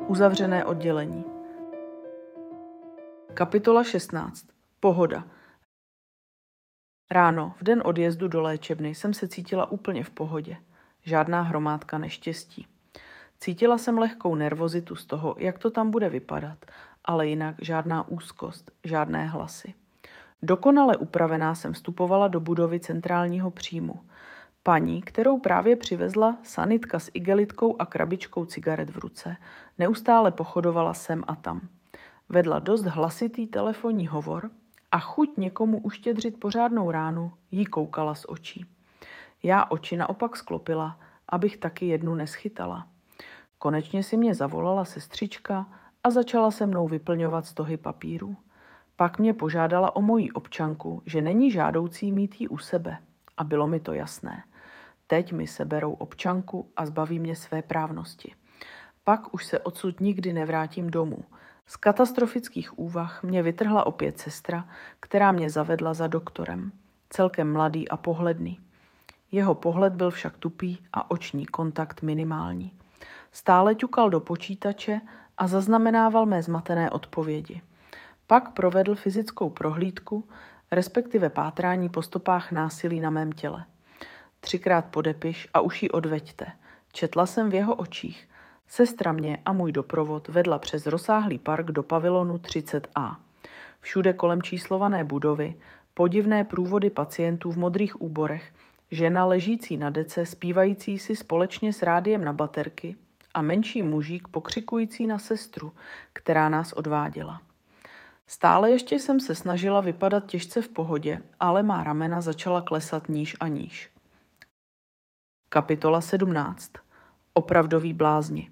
Uzavřené oddělení. Kapitola 16. Pohoda. Ráno, v den odjezdu do léčebny, jsem se cítila úplně v pohodě. Žádná hromádka neštěstí. Cítila jsem lehkou nervozitu z toho, jak to tam bude vypadat, ale jinak žádná úzkost, žádné hlasy. Dokonale upravená jsem vstupovala do budovy centrálního příjmu. Paní, kterou právě přivezla sanitka s igelitkou a krabičkou cigaret v ruce, neustále pochodovala sem a tam. Vedla dost hlasitý telefonní hovor a chuť někomu uštědřit pořádnou ránu jí koukala z očí. Já oči naopak sklopila, abych taky jednu neschytala. Konečně si mě zavolala sestřička a začala se mnou vyplňovat stohy papírů. Pak mě požádala o moji občanku, že není žádoucí mít ji u sebe. A bylo mi to jasné. Teď mi seberou občanku a zbaví mě své právnosti. Pak už se odsud nikdy nevrátím domů. Z katastrofických úvah mě vytrhla opět sestra, která mě zavedla za doktorem. Celkem mladý a pohledný. Jeho pohled byl však tupý a oční kontakt minimální. Stále ťukal do počítače a zaznamenával mé zmatené odpovědi. Pak provedl fyzickou prohlídku, respektive pátrání po stopách násilí na mém těle. 3krát podepiš a už ji odveďte. Četla jsem v jeho očích. Sestra mě a můj doprovod vedla přes rozsáhlý park do pavilonu 30A. Všude kolem číslované budovy, podivné průvody pacientů v modrých úborech, žena ležící na dece, zpívající si společně s rádiem na baterky a menší mužík pokřikující na sestru, která nás odváděla. Stále ještě jsem se snažila vypadat těžce v pohodě, ale má ramena začala klesat níž a níž. Kapitola 17. Opravdoví blázni.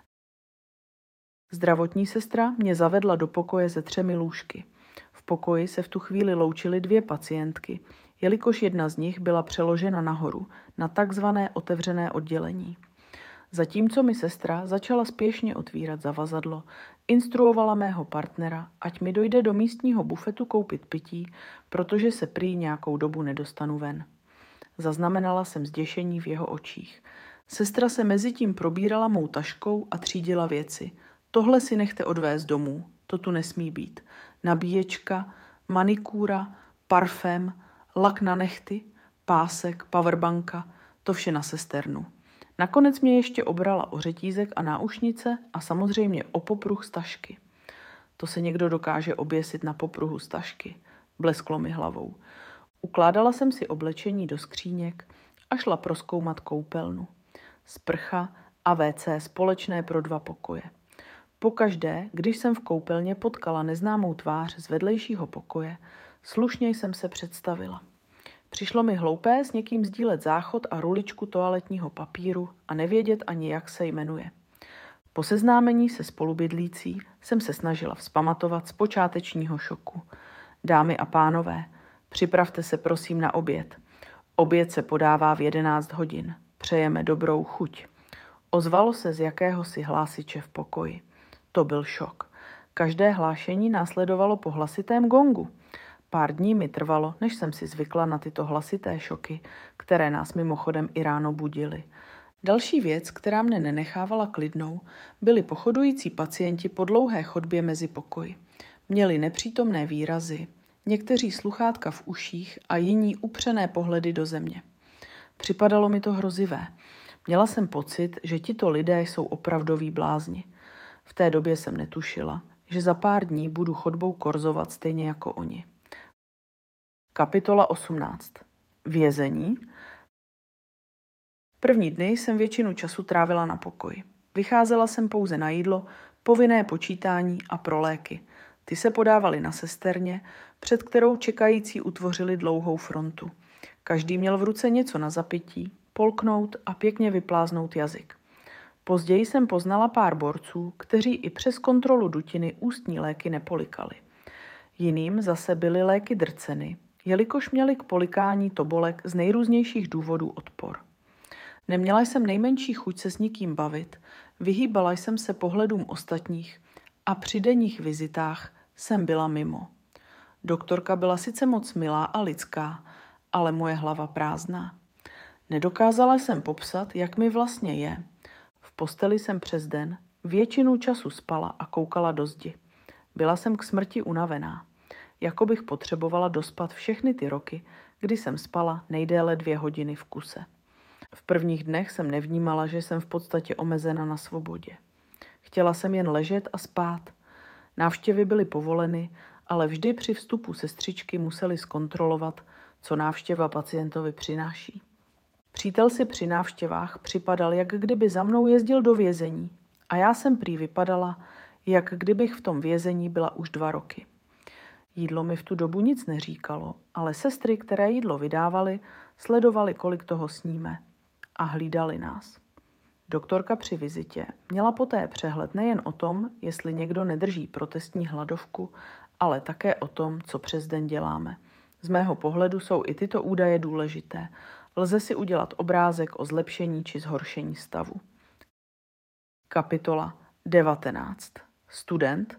Zdravotní sestra mě zavedla do pokoje se 3 lůžky. V pokoji se v tu chvíli loučily 2 pacientky, jelikož jedna z nich byla přeložena nahoru, na takzvané otevřené oddělení. Zatímco mi sestra začala spěšně otvírat zavazadlo, instruovala mého partnera, ať mi dojde do místního bufetu koupit pití, protože se prý nějakou dobu nedostanu ven. Zaznamenala jsem zděšení v jeho očích. Sestra se mezitím probírala mou taškou a třídila věci. Tohle si nechte odvést domů, to tu nesmí být. Nabíječka, manikúra, parfém, lak na nehty, pásek, powerbanka, to vše na sesternu. Nakonec mě ještě obrala o řetízek a náušnice a samozřejmě o popruh z tašky. To se někdo dokáže oběsit na popruhu z tašky, blesklo mi hlavou. Ukládala jsem si oblečení do skříněk a šla prozkoumat koupelnu. Sprcha a WC společné pro 2 pokoje. Pokaždé, když jsem v koupelně potkala neznámou tvář z vedlejšího pokoje, slušně jsem se představila. Přišlo mi hloupé s někým sdílet záchod a ruličku toaletního papíru a nevědět ani, jak se jmenuje. Po seznámení se spolubydlící jsem se snažila vzpamatovat z počátečního šoku. Dámy a pánové, připravte se prosím na oběd. Oběd se podává v 11 hodin. Přejeme dobrou chuť. Ozvalo se z jakéhosi hlásiče v pokoji. To byl šok. Každé hlášení následovalo po hlasitém gongu. Pár dní mi trvalo, než jsem si zvykla na tyto hlasité šoky, které nás mimochodem i ráno budily. Další věc, která mne nenechávala klidnou, byli pochodující pacienti po dlouhé chodbě mezi pokoji. Měli nepřítomné výrazy, někteří sluchátka v uších a jiní upřené pohledy do země. Připadalo mi to hrozivé. Měla jsem pocit, že tito lidé jsou opravdoví blázni. V té době jsem netušila, že za pár dní budu chodbou korzovat stejně jako oni. Kapitola 18. Vězení. První dny jsem většinu času trávila na pokoji. Vycházela jsem pouze na jídlo, povinné počítání a pro léky. Ty se podávaly na sesterně, před kterou čekající utvořili dlouhou frontu. Každý měl v ruce něco na zapití, polknout a pěkně vypláznout jazyk. Později jsem poznala pár borců, kteří i přes kontrolu dutiny ústní léky nepolikali. Jiným zase byly léky drceny, jelikož měli k polikání tobolek z nejrůznějších důvodů odpor. Neměla jsem nejmenší chuť se s nikým bavit, vyhýbala jsem se pohledům ostatních a při denních vizitách jsem byla mimo. Doktorka byla sice moc milá a lidská, ale moje hlava prázdná. Nedokázala jsem popsat, jak mi vlastně je. V posteli jsem přes den, Většinu času spala a koukala do zdi. Byla jsem k smrti unavená. Jako bych potřebovala dospat všechny ty roky, kdy jsem spala nejdéle 2 hodiny v kuse. V prvních dnech jsem nevnímala, že jsem v podstatě omezena na svobodě. Chtěla jsem jen ležet a spát. Návštěvy byly povoleny, ale vždy při vstupu sestřičky museli zkontrolovat, co návštěva pacientovi přináší. Přítel si při návštěvách připadal, jak kdyby za mnou jezdil do vězení a já jsem prý vypadala, jak kdybych v tom vězení byla už 2 roky. Jídlo mi v tu dobu nic neříkalo, ale sestry, které jídlo vydávaly, sledovaly, kolik toho sníme a hlídali nás. Doktorka při vizitě měla poté přehled nejen o tom, jestli někdo nedrží protestní hladovku, ale také o tom, co přes den děláme. Z mého pohledu jsou i tyto údaje důležité. Lze si udělat obrázek o zlepšení či zhoršení stavu. Kapitola 19. Student.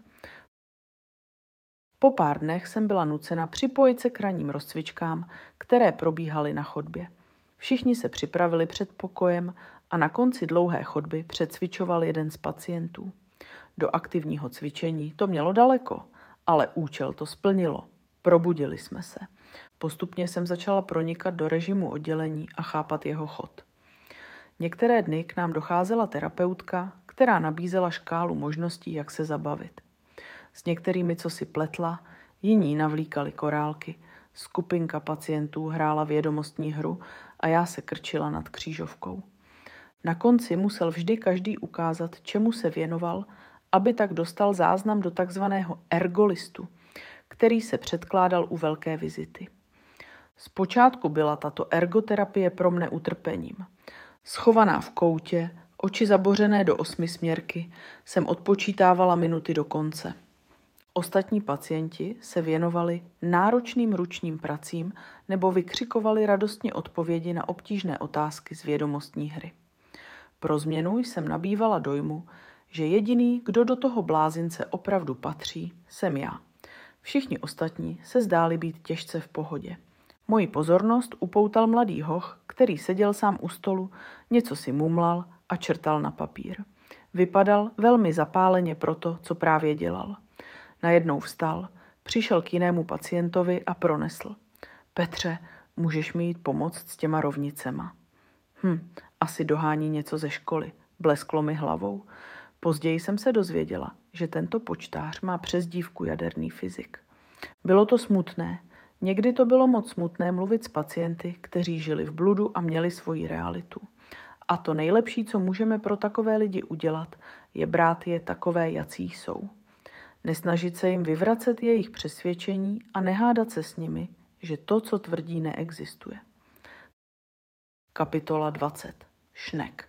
Po pár dnech jsem byla nucena připojit se k ranním rozcvičkám, které probíhaly na chodbě. Všichni se připravili před pokojem a na konci dlouhé chodby přecvičoval jeden z pacientů. Do aktivního cvičení to mělo daleko, ale účel to splnilo. Probudili jsme se. Postupně jsem začala pronikat do režimu oddělení a chápat jeho chod. Některé dny k nám docházela terapeutka, která nabízela škálu možností, jak se zabavit. S některými, co si pletla, jiní navlíkali korálky. Skupinka pacientů hrála vědomostní hru a já se krčila nad křížovkou. Na konci musel vždy každý ukázat, čemu se věnoval, aby tak dostal záznam do takzvaného ergolistu, který se předkládal u velké vizity. Zpočátku byla tato ergoterapie pro mne utrpením. Schovaná v koutě, oči zabořené do 8 směrky, jsem odpočítávala minuty do konce. Ostatní pacienti se věnovali náročným ručním pracím nebo vykřikovali radostně odpovědi na obtížné otázky z vědomostní hry. Pro změnu jsem nabývala dojmu, že jediný, kdo do toho blázince opravdu patří, jsem já. Všichni ostatní se zdáli být těžce v pohodě. Moji pozornost upoutal mladý hoch, který seděl sám u stolu, něco si mumlal a črtal na papír. Vypadal velmi zapáleně pro to, co právě dělal. Najednou vstal, přišel k jinému pacientovi a pronesl. Petře, můžeš mi jít pomoct s těma rovnicema? Asi dohání něco ze školy, blesklo mi hlavou. Později jsem se dozvěděla, že tento počtář má přezdívku jaderný fyzik. Bylo to smutné. Někdy to bylo moc smutné mluvit s pacienty, kteří žili v bludu a měli svoji realitu. A to nejlepší, co můžeme pro takové lidi udělat, je brát je takové, jací jsou. Nesnažit se jim vyvracet jejich přesvědčení a nehádat se s nimi, že to, co tvrdí, neexistuje. Kapitola 20. Šnek.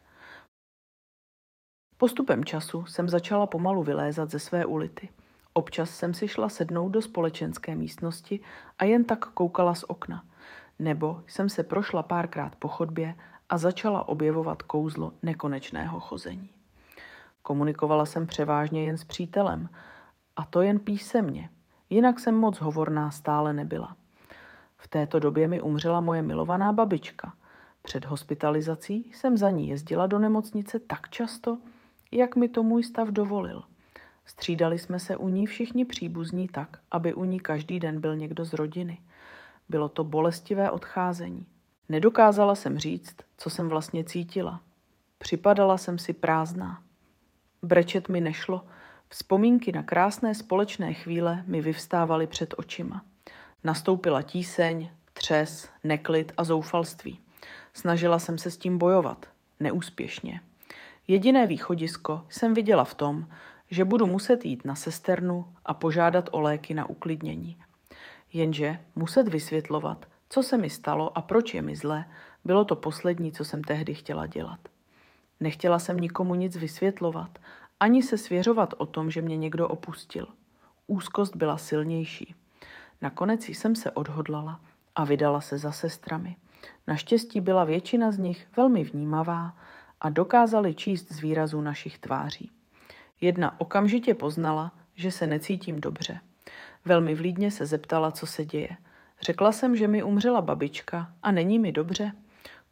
Postupem času jsem začala pomalu vylézat ze své ulity. Občas jsem si šla sednout do společenské místnosti a jen tak koukala z okna. Nebo jsem se prošla párkrát po chodbě a začala objevovat kouzlo nekonečného chození. Komunikovala jsem převážně jen s přítelem, a to jen písemně. Jinak jsem moc hovorná stále nebyla. V této době mi umřela moje milovaná babička. Před hospitalizací jsem za ní jezdila do nemocnice tak často, jak mi to můj stav dovolil. Střídali jsme se u ní všichni příbuzní tak, aby u ní každý den byl někdo z rodiny. Bylo to bolestivé odcházení. Nedokázala jsem říct, co jsem vlastně cítila. Připadala jsem si prázdná. Brečet mi nešlo. Vzpomínky na krásné společné chvíle mi vyvstávaly před očima. Nastoupila tíseň, třes, neklid a zoufalství. Snažila jsem se s tím bojovat. Neúspěšně. Jediné východisko jsem viděla v tom, že budu muset jít na sesternu a požádat o léky na uklidnění. Jenže muset vysvětlovat, co se mi stalo a proč je mi zle, bylo to poslední, co jsem tehdy chtěla dělat. Nechtěla jsem nikomu nic vysvětlovat, ani se svěřovat o tom, že mě někdo opustil. Úzkost byla silnější. Nakonec jsem se odhodlala a vydala se za sestrami. Naštěstí byla většina z nich velmi vnímavá a dokázali číst z výrazů našich tváří. Jedna okamžitě poznala, že se necítím dobře. Velmi vlídně se zeptala, co se děje. Řekla jsem, že mi umřela babička a není mi dobře.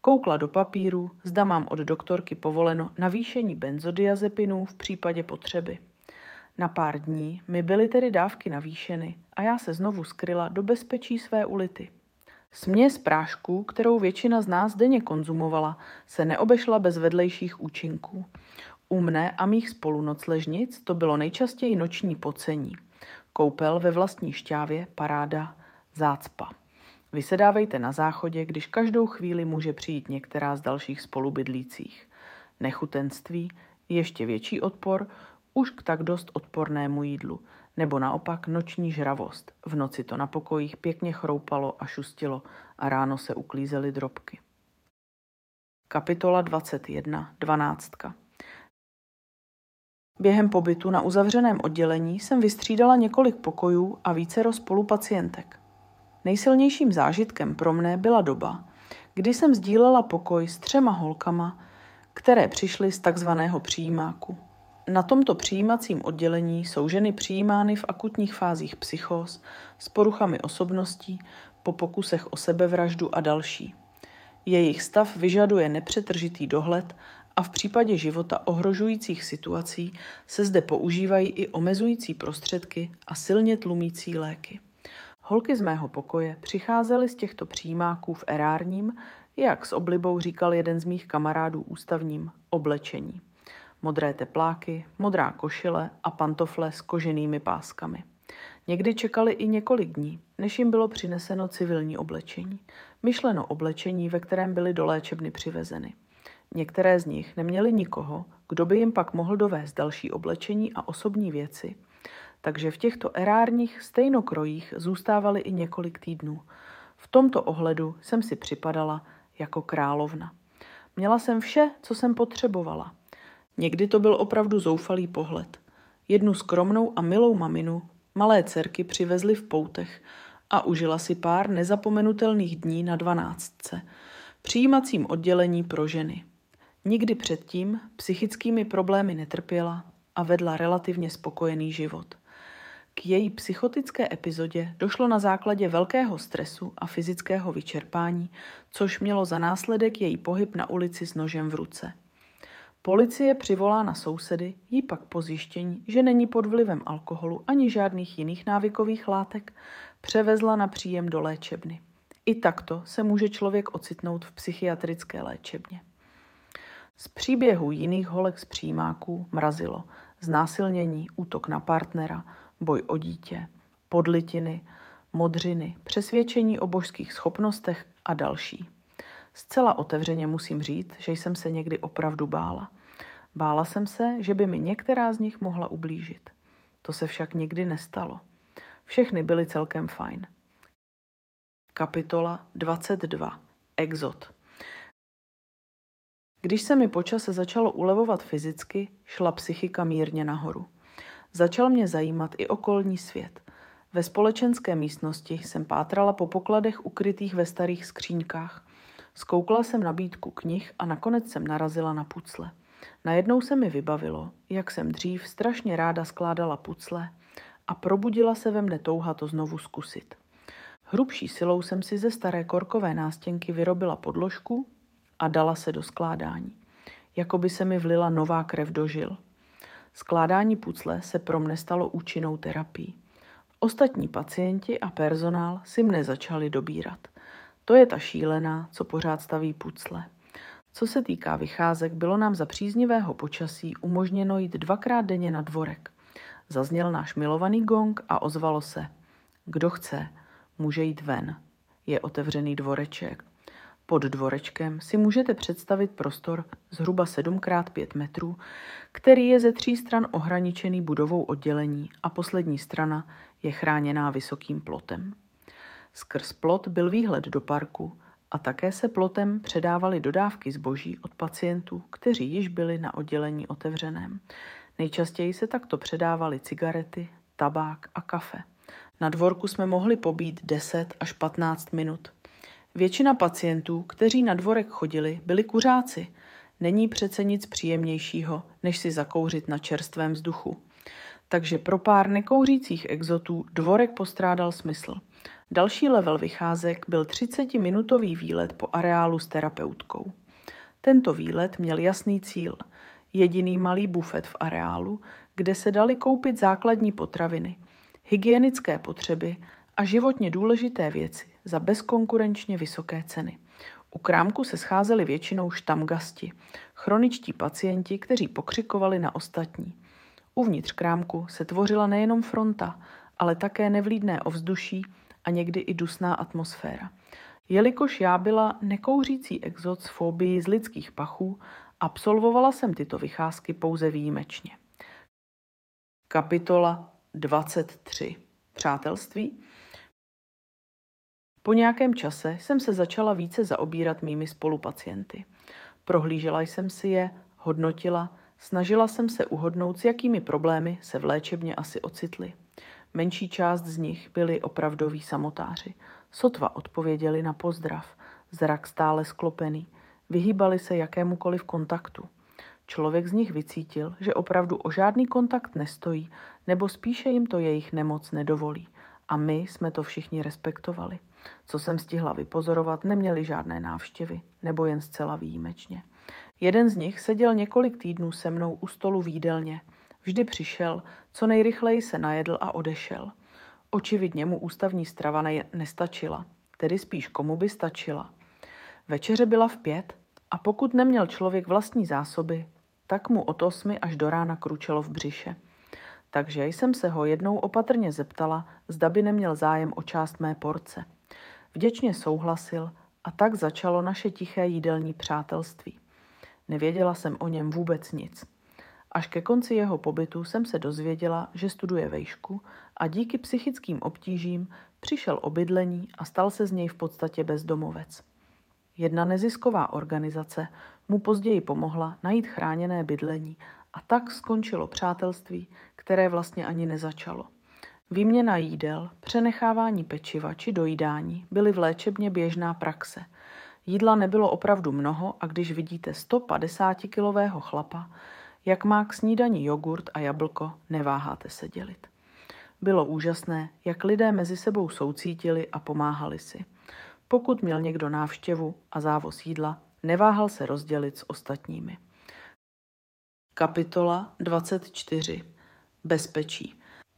Koukla do papíru, zda mám od doktorky povoleno navýšení benzodiazepinů v případě potřeby. Na pár dní mi byly tedy dávky navýšeny a já se znovu skryla do bezpečí své ulity. Směs prášků, kterou většina z nás denně konzumovala, se neobešla bez vedlejších účinků. U mne a mých spolunocležnic to bylo nejčastěji noční pocení. Koupel ve vlastní šťávě, paráda, zácpa. Vysedávejte na záchodě, když každou chvíli může přijít některá z dalších spolubydlících. Nechutenství, ještě větší odpor, už k tak dost odpornému jídlu, nebo naopak noční žravost. V noci to na pokojích pěkně chroupalo a šustilo a ráno se uklízely drobky. Kapitola 21. 12. Během pobytu na uzavřeném oddělení jsem vystřídala několik pokojů a vícero spolupacientek. Nejsilnějším zážitkem pro mne byla doba, kdy jsem sdílela pokoj s 3 holkama, které přišly z takzvaného přijímáku. Na tomto přijímacím oddělení jsou ženy přijímány v akutních fázích psychóz, s poruchami osobností, po pokusech o sebevraždu a další. Jejich stav vyžaduje nepřetržitý dohled a v případě života ohrožujících situací se zde používají i omezující prostředky a silně tlumící léky. Holky z mého pokoje přicházely z těchto přijímáků v erárním, jak s oblibou říkal jeden z mých kamarádů ústavním, oblečení. Modré tepláky, modrá košile a pantofle s koženými páskami. Někdy čekali i několik dní, než jim bylo přineseno civilní oblečení. Myšleno oblečení, ve kterém byly do léčebny přivezeny. Některé z nich neměly nikoho, kdo by jim pak mohl dovést další oblečení a osobní věci, takže v těchto erárních stejnokrojích zůstávaly i několik týdnů. V tomto ohledu jsem si připadala jako královna. Měla jsem vše, co jsem potřebovala. Někdy to byl opravdu zoufalý pohled. Jednu skromnou a milou maminu malé dcerky přivezly v poutech a užila si pár nezapomenutelných dní na 12. přijímacím oddělení pro ženy. Nikdy předtím psychickými problémy netrpěla a vedla relativně spokojený život. K její psychotické epizodě došlo na základě velkého stresu a fyzického vyčerpání, což mělo za následek její pohyb na ulici s nožem v ruce. Policie přivolána sousedy jí pak po zjištění, že není pod vlivem alkoholu ani žádných jiných návykových látek, převezla na příjem do léčebny. I takto se může člověk ocitnout v psychiatrické léčebně. Z příběhů jiných holek z přijímáků mrazilo znásilnění, útok na partnera, boj o dítě, podlitiny, modřiny, přesvědčení o božských schopnostech a další. Zcela otevřeně musím říct, že jsem se někdy opravdu bála. Bála jsem se, že by mi některá z nich mohla ublížit. To se však nikdy nestalo. Všechny byly celkem fajn. Kapitola 22. Exod. Když se mi po čase začalo ulevovat fyzicky, šla psychika mírně nahoru. Začal mě zajímat i okolní svět. Ve společenské místnosti jsem pátrala po pokladech ukrytých ve starých skříňkách. Zkoukla jsem nabídku knih a nakonec jsem narazila na pucle. Najednou se mi vybavilo, jak jsem dřív strašně ráda skládala pucle a probudila se ve mne touha to znovu zkusit. Hrubší silou jsem si ze staré korkové nástěnky vyrobila podložku a dala se do skládání. Jako by se mi vlila nová krev do žil. Skládání pucle se pro mne stalo účinnou terapií. Ostatní pacienti a personál si mne začali dobírat. To je ta šílená, co pořád staví pucle. Co se týká vycházek, bylo nám za příznivého počasí umožněno jít 2krát denně na dvorek. Zazněl náš milovaný gong a ozvalo se: kdo chce, může jít ven. Je otevřený dvoreček. Pod dvorečkem si můžete představit prostor zhruba 7x5 metrů, který je ze 3 stran ohraničený budovou oddělení a poslední strana je chráněná vysokým plotem. Skrz plot byl výhled do parku a také se plotem předávaly dodávky zboží od pacientů, kteří již byli na oddělení otevřeném. Nejčastěji se takto předávaly cigarety, tabák a kafe. Na dvorku jsme mohli pobít 10 až 15 minut. Většina pacientů, kteří na dvorek chodili, byli kuřáci. Není přece nic příjemnějšího, než si zakouřit na čerstvém vzduchu. Takže pro pár nekouřících exotů dvorek postrádal smysl. Další level vycházek byl 30-minutový výlet po areálu s terapeutkou. Tento výlet měl jasný cíl. Jediný malý bufet v areálu, kde se daly koupit základní potraviny, hygienické potřeby a životně důležité věci za bezkonkurenčně vysoké ceny. U krámku se scházeli většinou štamgasti, chroničtí pacienti, kteří pokřikovali na ostatní. Uvnitř krámku se tvořila nejenom fronta, ale také nevlídné ovzduší a někdy i dusná atmosféra. Jelikož já byla nekouřící exot s fobií z lidských pachů, absolvovala jsem tyto vycházky pouze výjimečně. Kapitola 23. Přátelství. Po nějakém čase jsem se začala více zaobírat mými spolupacienty. Prohlížela jsem si je, hodnotila, snažila jsem se uhodnout, s jakými problémy se v léčebně asi ocitli. Menší část z nich byli opravdoví samotáři. Sotva odpověděli na pozdrav, zrak stále sklopený, vyhýbali se jakémukoliv kontaktu. Člověk z nich vycítil, že opravdu o žádný kontakt nestojí, nebo spíše jim to jejich nemoc nedovolí. A my jsme to všichni respektovali. Co jsem stihla vypozorovat, neměli žádné návštěvy, nebo jen zcela výjimečně. Jeden z nich seděl několik týdnů se mnou u stolu v jídelně. Vždy přišel, co nejrychleji se najedl a odešel. Očividně mu ústavní strava nestačila, tedy spíš komu by stačila. Večeře byla v 5 a pokud neměl člověk vlastní zásoby, tak mu od 8 až do rána kručelo v břiše. Takže jsem se ho jednou opatrně zeptala, zda by neměl zájem o část mé porce. Vděčně souhlasil a tak začalo naše tiché jídelní přátelství. Nevěděla jsem o něm vůbec nic. Až ke konci jeho pobytu jsem se dozvěděla, že studuje vejšku a díky psychickým obtížím přišel o bydlení a stal se z něj v podstatě bezdomovec. Jedna nezisková organizace mu později pomohla najít chráněné bydlení a tak skončilo přátelství, které vlastně ani nezačalo. Výměna jídel, přenechávání pečiva či dojídání byly v léčebně běžná praxe. Jídla nebylo opravdu mnoho a když vidíte 150-kilového chlapa, jak má k snídani jogurt a jablko, neváháte se dělit. Bylo úžasné, jak lidé mezi sebou soucítili a pomáhali si. Pokud měl někdo návštěvu a závoz jídla, neváhal se rozdělit s ostatními. Kapitola 24. Bezpečí.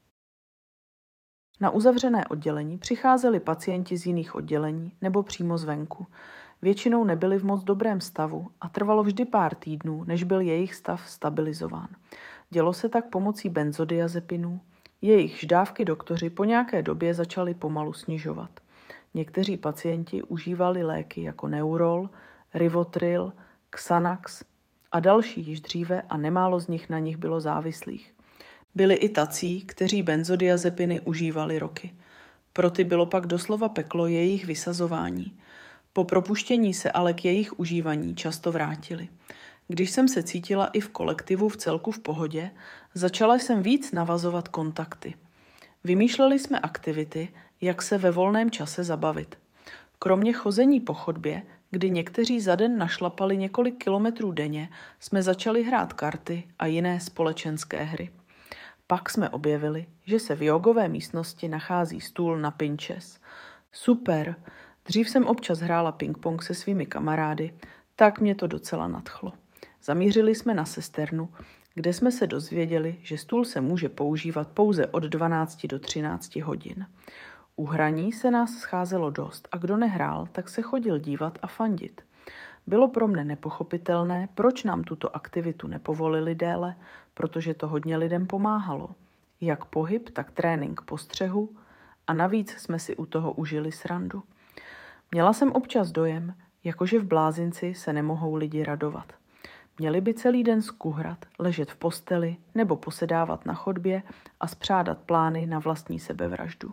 Na uzavřené oddělení přicházeli pacienti z jiných oddělení nebo přímo zvenku. Většinou nebyli v moc dobrém stavu a trvalo vždy pár týdnů, než byl jejich stav stabilizován. Dělo se tak pomocí benzodiazepinů. Jejichž dávky doktoři po nějaké době začali pomalu snižovat. Někteří pacienti užívali léky jako Neurol, Rivotril, Xanax a další již dříve a nemálo z nich na nich bylo závislých. Byli i tací, kteří benzodiazepiny užívali roky. Pro ty bylo pak doslova peklo jejich vysazování. Po propuštění se ale k jejich užívání často vrátili. Když jsem se cítila i v kolektivu v celku v pohodě, začala jsem víc navazovat kontakty. Vymýšleli jsme aktivity, jak se ve volném čase zabavit. Kromě chození po chodbě, kdy někteří za den našlapali několik kilometrů denně, jsme začali hrát karty a jiné společenské hry. Pak jsme objevili, že se v jogové místnosti nachází stůl na pinches. Super! Dřív jsem občas hrála ping-pong se svými kamarády, tak mě to docela nadchlo. Zamířili jsme na sesternu, kde jsme se dozvěděli, že stůl se může používat pouze od 12 do 13 hodin. U hraní se nás scházelo dost a kdo nehrál, tak se chodil dívat a fandit. Bylo pro mne nepochopitelné, proč nám tuto aktivitu nepovolili déle, protože to hodně lidem pomáhalo. Jak pohyb, tak trénink postřehu a navíc jsme si u toho užili srandu. Měla jsem občas dojem, jakože v blázinci se nemohou lidi radovat. Měli by celý den skuhrat, ležet v posteli nebo posedávat na chodbě a spřádat plány na vlastní sebevraždu.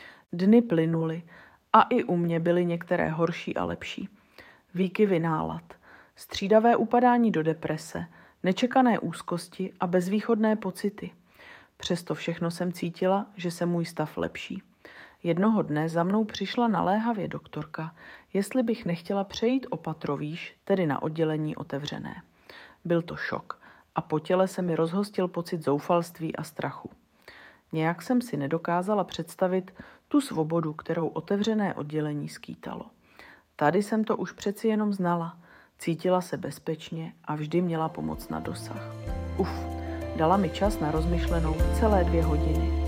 Dny plynuly a i u mě byly některé horší a lepší. Výkyvy nálad, střídavé upadání do deprese, nečekané úzkosti a bezvýchodné pocity. Přesto všechno jsem cítila, že se můj stav lepší. Jednoho dne za mnou přišla naléhavě doktorka, jestli bych nechtěla přejít o patro výš, tedy na oddělení otevřené. Byl to šok a po těle se mi rozhostil pocit zoufalství a strachu. Nějak jsem si nedokázala představit tu svobodu, kterou otevřené oddělení skýtalo. Tady jsem to už přeci jenom znala. Cítila se bezpečně a vždy měla pomoc na dosah. Dala mi čas na rozmyšlenou celé 2 hodiny.